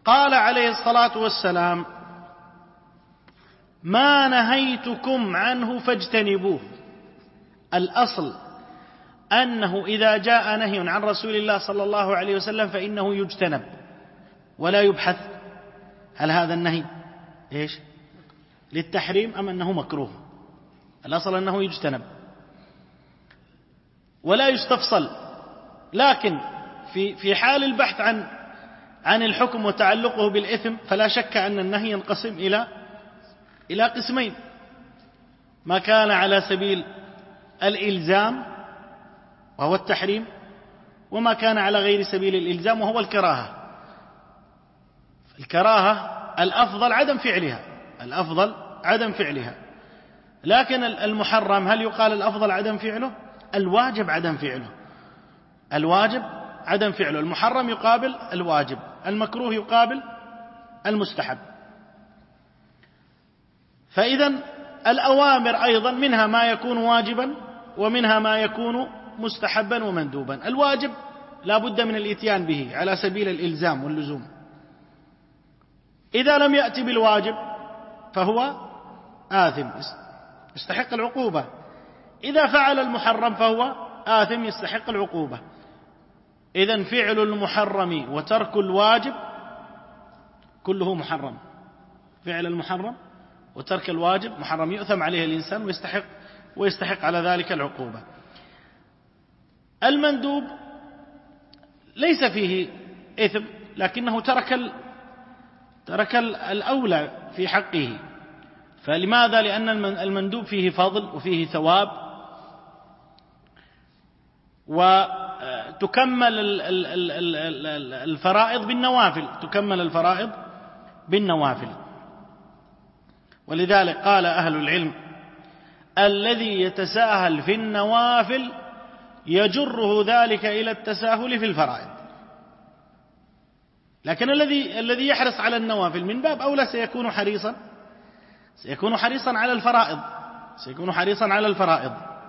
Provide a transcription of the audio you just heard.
قال عليه الصلاة والسلام: ما نهيتكم عنه فاجتنبوه. الأصل أنه إذا جاء نهي عن رسول الله صلى الله عليه وسلم فإنه يجتنب ولا يبحث هل هذا النهي إيش للتحريم أم أنه مكروه. الأصل أنه يجتنب ولا يستفصل. لكن في حال البحث عن الحكم وتعلقه بالإثم فلا شك أن النهي ينقسم إلى قسمين: ما كان على سبيل الإلزام وهو التحريم، وما كان على غير سبيل الإلزام وهو الكراهة. الكراهة الأفضل عدم فعلها. لكن المحرم هل يقال الأفضل عدم فعله؟ الواجب عدم فعله. المحرم يقابل الواجب، المكروه يقابل المستحب. فإذا الأوامر أيضا منها ما يكون واجبا ومنها ما يكون مستحبا ومندوبا. الواجب لا بد من الإتيان به على سبيل الإلزام واللزوم. إذا لم يأتي بالواجب فهو آثم يستحق العقوبة. إذا فعل المحرم فهو آثم يستحق العقوبة. إذن فعل المحرم وترك الواجب كله محرم. فعل المحرم وترك الواجب محرم، يؤثم عليه الإنسان ويستحق على ذلك العقوبة. المندوب ليس فيه إثم لكنه ترك الأولى في حقه. فلماذا؟ لأن المندوب فيه فضل وفيه ثواب، وتكمل الفرائض بالنوافل. ولذلك قال أهل العلم: الذي يتساهل في النوافل يجره ذلك إلى التساهل في الفرائض. لكن الذي يحرص على النوافل من باب أولى سيكون حريصا على الفرائض.